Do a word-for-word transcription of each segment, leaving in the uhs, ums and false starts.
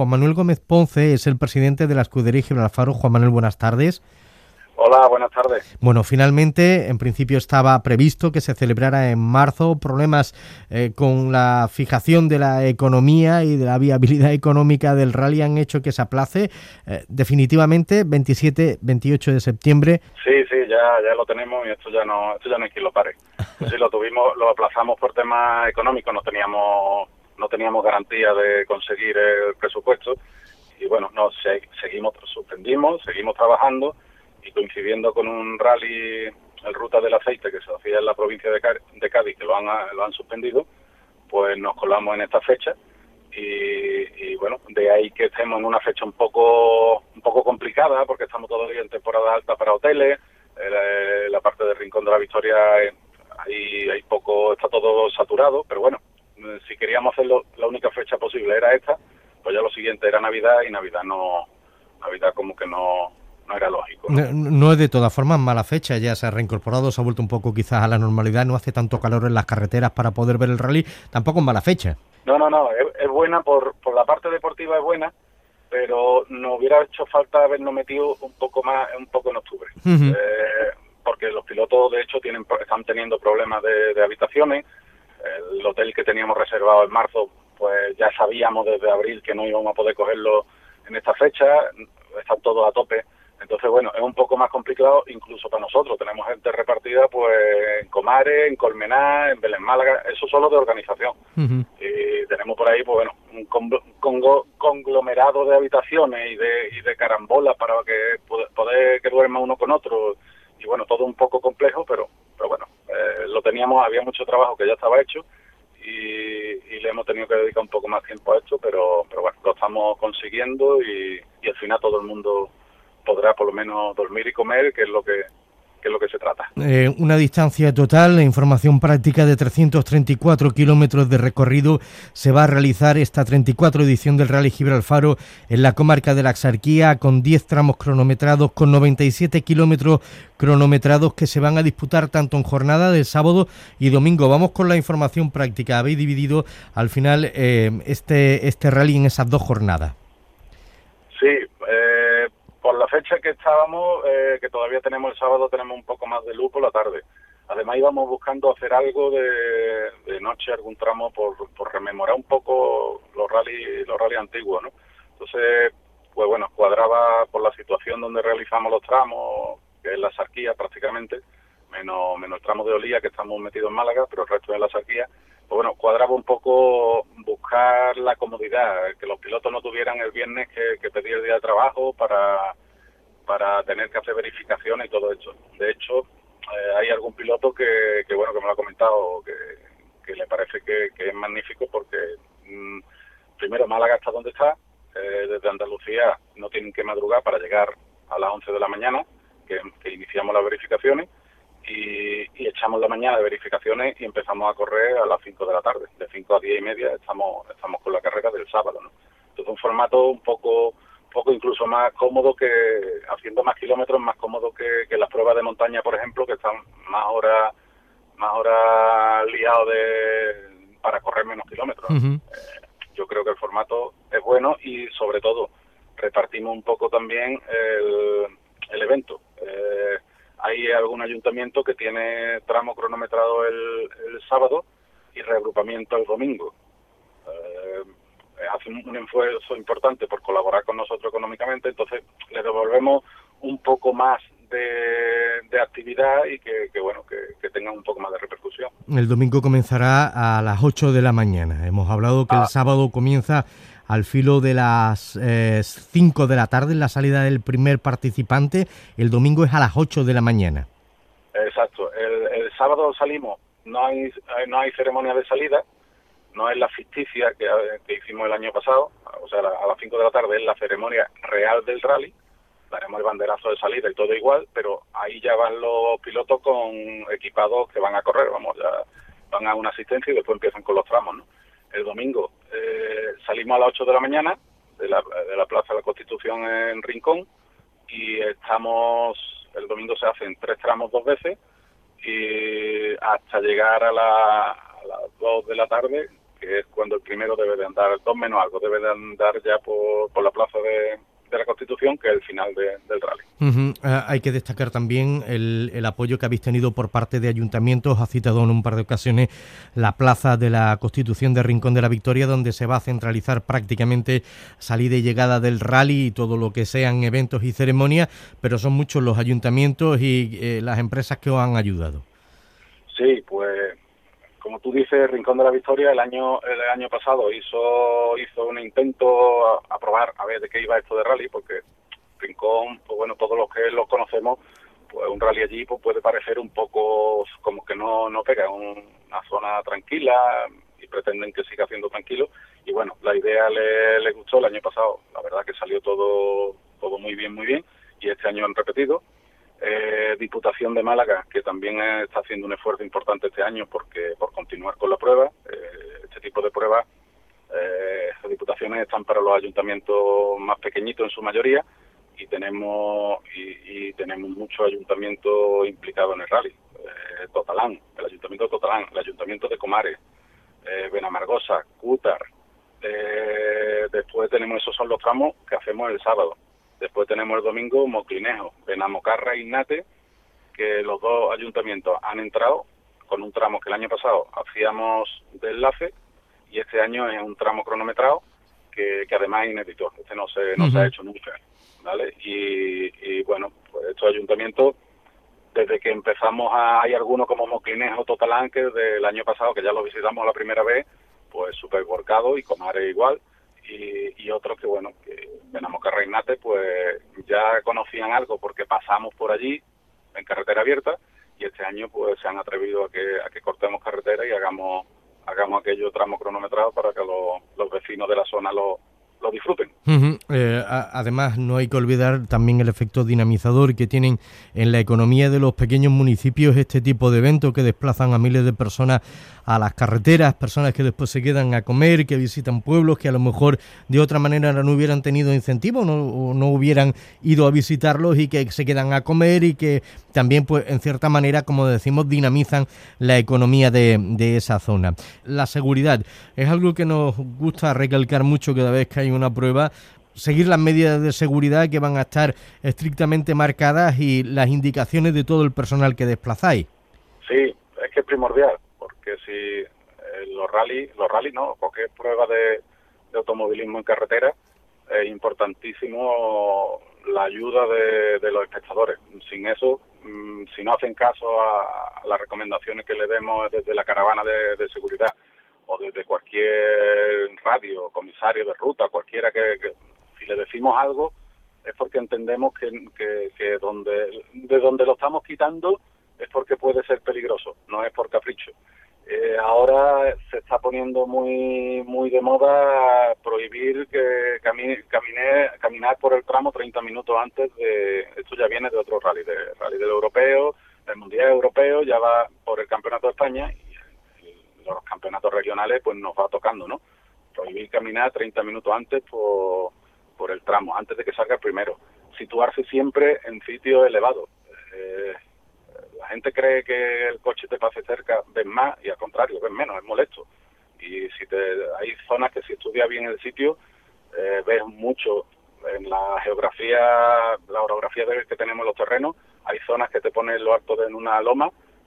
Juan Manuel Gómez Ponce es el presidente de la Escudería Gibraltar Faro. Juan Manuel, buenas tardes. Hola, buenas tardes. Bueno, finalmente, en principio estaba previsto que se celebrara en marzo. Problemas eh, con la fijación de la economía y de la viabilidad económica del rally han hecho que se aplace eh, definitivamente veintisiete veintiocho de septiembre. Sí, sí, ya ya lo tenemos y esto ya no esto ya no hay quien lo pare. Sí, lo tuvimos, lo aplazamos por temas económicos, no teníamos no teníamos garantía de conseguir el presupuesto y bueno, no se, seguimos suspendimos, seguimos trabajando. Y coincidiendo con un rally, el Ruta del Aceite, que se hacía en la provincia de Cádiz, de Cádiz que lo han lo han suspendido, pues nos colamos en esta fecha y, y bueno, de ahí que estemos en una fecha un poco un poco complicada, porque estamos todavía en temporada alta para hoteles, eh, la parte del Rincón de la Victoria, eh, ahí hay poco, está todo saturado, pero bueno, eh, si queríamos hacerlo, la única fecha posible era esta, pues ya lo siguiente era Navidad y Navidad no, Navidad como que no... no era lógico, ¿no? No, no es de todas formas mala fecha, ya se ha reincorporado, se ha vuelto un poco quizás a la normalidad, no hace tanto calor en las carreteras para poder ver el rally, tampoco es mala fecha. No, no, no, es, es buena, por, por la parte deportiva es buena, pero nos hubiera hecho falta habernos metido un poco más, un poco en octubre, uh-huh. eh, porque los pilotos de hecho tienen están teniendo problemas de, de habitaciones, el hotel que teníamos reservado en marzo, pues ya sabíamos desde abril que no íbamos a poder cogerlo en esta fecha, están todos a tope. Entonces, bueno, es un poco más complicado incluso para nosotros. Tenemos gente repartida pues en Comares, en Colmenar, en Belén Málaga, eso solo de organización. Uh-huh. Y tenemos por ahí, pues bueno, un con- conglomerado de habitaciones y de, y de carambolas para que poder que duerma uno con otro. Y bueno, todo un poco complejo, pero pero bueno, eh, lo teníamos, había mucho trabajo que ya estaba hecho y, y le hemos tenido que dedicar un poco más tiempo a esto, pero pero bueno, lo estamos consiguiendo y, y al final todo el mundo podrá por lo menos dormir y comer, que es lo que, que es lo que se trata. Eh, una distancia total, la información práctica de trescientos treinta y cuatro kilómetros de recorrido. Se va a realizar esta treinta y cuatro edición del Rally Gibraltar Faro en la comarca de la Axarquía, con diez tramos cronometrados, con noventa y siete kilómetros cronometrados que se van a disputar tanto en jornada de sábado y domingo. Vamos con la información práctica. Habéis dividido al final eh, este, este rally en esas dos jornadas. Sí, eh... por la fecha que estábamos, eh, que todavía tenemos el sábado, tenemos un poco más de luz por la tarde. Además íbamos buscando hacer algo de, de noche, algún tramo, por, por rememorar un poco los rally, los rally antiguos, ¿no? Entonces, pues bueno, cuadraba por la situación donde realizamos los tramos, que es la Axarquía prácticamente, menos, menos el tramo de Olía, que estamos metidos en Málaga, pero el resto es la Axarquía. Pues bueno, cuadraba un poco buscar la comodidad, que los pilotos no tuvieran el viernes que, que pedir el día de trabajo para, para tener que hacer verificaciones y todo eso. De hecho, eh, hay algún piloto que, que bueno, que me lo ha comentado, que, que le parece que, que es magnífico porque mmm, primero Málaga está donde está, eh, desde Andalucía no tienen que madrugar para llegar a las once de la mañana, que, que iniciamos las verificaciones, Y, y echamos la mañana de verificaciones y empezamos a correr a las cinco de la tarde. De cinco a diez y media estamos estamos con la carrera del sábado, ¿no? Entonces un formato un poco poco incluso más cómodo, que haciendo más kilómetros, más cómodo que, que las pruebas de montaña, por ejemplo, que están más horas más horas liados de para correr menos kilómetros. Uh-huh. Eh, yo creo que el formato es bueno y sobre todo repartimos un poco también el, el evento. Eh, Hay algún ayuntamiento que tiene tramo cronometrado el, el sábado y reagrupamiento el domingo. Eh, hace un esfuerzo importante por colaborar con nosotros económicamente, entonces le devolvemos un poco más de, de actividad y que, que bueno que, que tengan un poco más de repercusión. El domingo comenzará a las ocho de la mañana. Hemos hablado que ah. el sábado comienza al filo de las eh, cinco de la tarde, en la salida del primer participante. El domingo es a las ocho de la mañana. Exacto. El, el sábado salimos, no hay no hay ceremonia de salida, no es la ficticia que, que hicimos el año pasado, o sea, a las cinco de la tarde es la ceremonia real del rally, daremos el banderazo de salida y todo igual, pero ahí ya van los pilotos con equipados que van a correr, vamos, ya van a una asistencia y después empiezan con los tramos, ¿no? El domingo eh, salimos a las ocho de la mañana de la, de la Plaza de la Constitución en Rincón y estamos, el domingo se hacen tres tramos dos veces y hasta llegar a, la, a las dos de la tarde que es cuando el primero debe de andar, dos menos algo, debe de andar ya por, por la plaza de, de la Constitución, que es el final de, del rally. Uh-huh. Uh, hay que destacar también el, el apoyo que habéis tenido por parte de ayuntamientos. Ha citado en un par de ocasiones la plaza de la Constitución de Rincón de la Victoria, donde se va a centralizar prácticamente salida y llegada del rally y todo lo que sean eventos y ceremonias, pero son muchos los ayuntamientos y eh, las empresas que os han ayudado. Sí, pues como tú dices, Rincón de la Victoria el año el año pasado hizo hizo un intento a, a probar a ver de qué iba esto de rally, porque Rincón, pues bueno, todos los que lo conocemos, pues un rally allí pues puede parecer un poco como que no no pega, un, una zona tranquila y pretenden que siga siendo tranquilo. Y bueno, la idea le, le gustó el año pasado, la verdad que salió todo todo muy bien, muy bien, y este año han repetido. Eh, Diputación de Málaga, que también está haciendo un esfuerzo importante este año porque por continuar con la prueba. Eh, este tipo de pruebas, eh, las diputaciones están para los ayuntamientos más pequeñitos en su mayoría, y tenemos y, y tenemos muchos ayuntamientos implicados en el rally. Eh, Totalán, el ayuntamiento de Totalán, el ayuntamiento de Comares, eh, Benamargosa, Cútar. Eh, después tenemos, esos son los tramos que hacemos el sábado. Después tenemos el domingo Moclinejo, Benamocarra y Nate, que los dos ayuntamientos han entrado con un tramo que el año pasado hacíamos de enlace, y este año es un tramo cronometrado que, que además es inédito. Este no se no uh-huh. se ha hecho nunca, ¿vale? Y, y bueno, pues estos ayuntamientos, desde que empezamos a, hay algunos como Moclinejo, Totalán, que desde el año pasado, que ya lo visitamos la primera vez, pues súper volcado, y Comares igual. Y, y otros que, bueno, que Benamocarra y Nate, pues ya conocían algo porque pasamos por allí en carretera abierta, y este año pues se han atrevido a que a que cortemos carretera y hagamos hagamos aquello tramo cronometrado para que lo, los vecinos de la zona lo, lo disfruten. Uh-huh. Eh, a, además, no hay que olvidar también el efecto dinamizador que tienen en la economía de los pequeños municipios este tipo de eventos que desplazan a miles de personas a las carreteras, personas que después se quedan a comer, que visitan pueblos que a lo mejor de otra manera no hubieran tenido incentivo, no, o no hubieran ido a visitarlos, y que se quedan a comer, y que también, pues en cierta manera, como decimos, dinamizan la economía de, de esa zona. La seguridad es algo que nos gusta recalcar mucho cada vez que hay una prueba. Seguir las medidas de seguridad, que van a estar estrictamente marcadas, y las indicaciones de todo el personal que desplazáis. Sí, es que es primordial, porque si eh, los rally, los rally no, cualquier prueba de, de automovilismo en carretera, es importantísimo la ayuda de, de los espectadores. Sin eso, mmm, si no hacen caso a, a las recomendaciones que le demos desde la caravana de, de seguridad, o desde cualquier radio, comisario de ruta, cualquiera que, que si le decimos algo, es porque entendemos que, que, que donde de donde lo estamos quitando es porque puede ser peligroso, no es por capricho. Eh, ahora se está poniendo muy muy de moda prohibir que camine, camine, caminar por el tramo treinta minutos antes de... Esto ya viene de otro rally, de rally del europeo, del mundial europeo, ya va por el campeonato de España, y los campeonatos regionales pues nos va tocando, ¿no? Prohibir caminar treinta minutos antes por, por el tramo, antes de que salga el primero. Situarse siempre en sitios elevados. Eh, la gente cree que el coche te pase cerca, ves más, y al contrario, ves menos, es molesto. Y si te, hay zonas que si estudias bien el sitio, eh, ves mucho en la geografía, la orografía que tenemos en los terrenos. Hay zonas que te ponen lo alto de en una loma,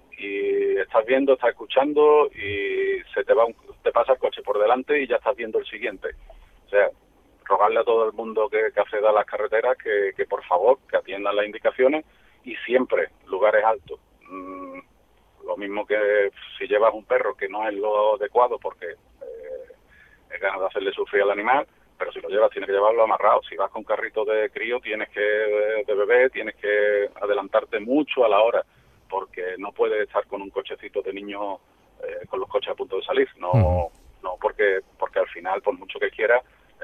y estás viendo, estás escuchando, y se te va un, te pasa el coche por delante y ya estás viendo el siguiente. O sea, rogarle a todo el mundo que, que acceda a las carreteras que, que por favor que atiendan las indicaciones, y siempre lugares altos. Mm, lo mismo que si llevas un perro, que no es lo adecuado porque eh, es ganas de hacerle sufrir al animal, pero si lo llevas tienes que llevarlo amarrado. Si vas con carrito de crío, tienes que de, de bebé, tienes que adelantarte mucho a la hora, porque no puedes estar con un cochecito de niño eh, con los coches a punto de salir. No, uh-huh. no porque porque al final, por mucho que quieras,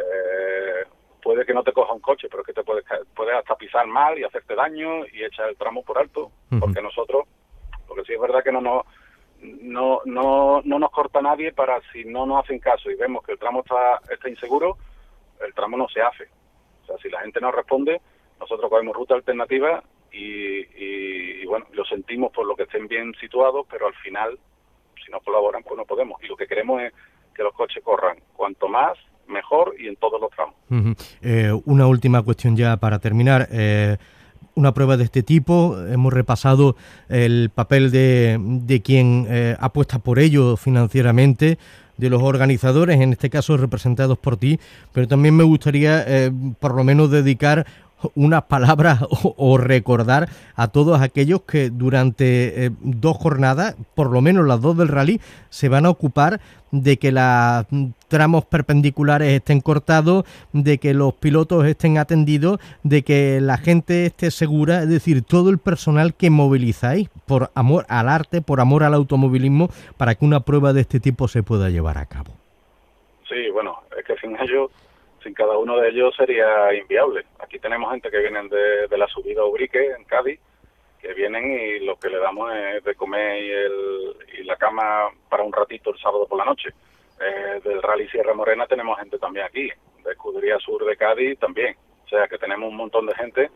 eh, puede que no te coja un coche, pero es que te puedes, puedes hasta pisar mal y hacerte daño y echar el tramo por alto. Uh-huh. Porque nosotros, porque sí es verdad que no nos no, no, no nos corta nadie, para si no nos hacen caso y vemos que el tramo está, está inseguro, el tramo no se hace. O sea, si la gente no responde, nosotros cogemos ruta alternativa. Y, y, y bueno, lo sentimos por lo que estén bien situados, pero al final, si no colaboran, pues no podemos. Y lo que queremos es que los coches corran cuanto más, mejor y en todos los tramos. Uh-huh. Eh, una última cuestión ya para terminar. Eh, una prueba de este tipo, hemos repasado el papel de, de quien eh, apuesta por ello financieramente, de los organizadores, en este caso representados por ti, pero también me gustaría eh, por lo menos dedicar unas palabras o, o recordar a todos aquellos que durante eh, dos jornadas, por lo menos las dos del rally, se van a ocupar de que los tramos perpendiculares estén cortados, de que los pilotos estén atendidos, de que la gente esté segura, es decir, todo el personal que movilizáis por amor al arte, por amor al automovilismo, para que una prueba de este tipo se pueda llevar a cabo. Sí, bueno, es que sin ellos, sin cada uno de ellos sería inviable. Aquí tenemos gente que vienen de, de la subida a Ubrique, en Cádiz, que vienen y lo que le damos es de comer y, el, y la cama para un ratito el sábado por la noche. Eh, del Rally Sierra Morena tenemos gente también aquí, de Escudería Sur de Cádiz también. O sea que tenemos un montón de gente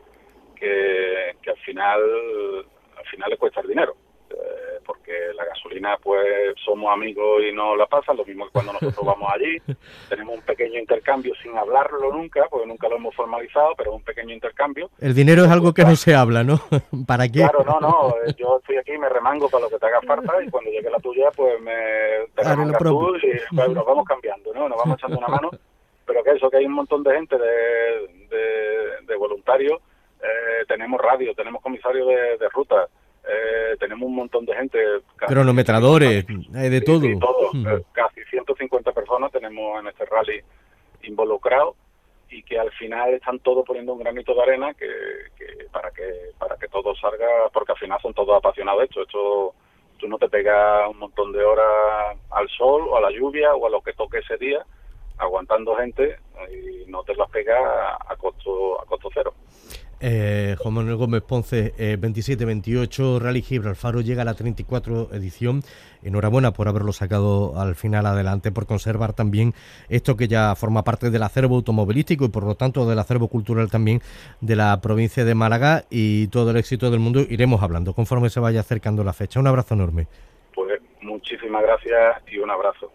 que, que al final al final le cuesta el dinero. Eh, porque la gasolina, pues somos amigos y no la pasan, lo mismo que cuando nosotros vamos allí. Tenemos un pequeño intercambio sin hablarlo nunca, porque nunca lo hemos formalizado, pero un pequeño intercambio. El dinero es algo que no se habla, ¿no? ¿Para qué? Claro, no, no, yo estoy aquí, me remango para lo que te haga falta y cuando llegue la tuya, pues me te remangas tú y pues, nos vamos cambiando, ¿no? Nos vamos echando una mano, pero que eso, que hay un montón de gente, de, de, de voluntarios, eh, tenemos radio, tenemos comisarios de, de ruta, Eh, tenemos un montón de gente, cronometradores, hay de sí, todo, sí, todo. Uh-huh. eh, casi ciento cincuenta personas tenemos en este rally involucrados y que al final están todos poniendo un granito de arena que, que para que para que todo salga, porque al final son todos apasionados de esto. Esto tú no te pegas un montón de horas al sol o a la lluvia o a lo que toque ese día aguantando gente y no te las pegas a, a costo a costo cero. Eh, Juan Manuel Gómez Ponce, eh, veintisiete veintiocho, Rally Gibralfaro llega a la treinta y cuatro edición. Enhorabuena por haberlo sacado al final adelante, por conservar también esto que ya forma parte del acervo automovilístico y por lo tanto del acervo cultural también de la provincia de Málaga, y todo el éxito del mundo. Iremos hablando conforme se vaya acercando la fecha. Un abrazo enorme. Pues muchísimas gracias y un abrazo.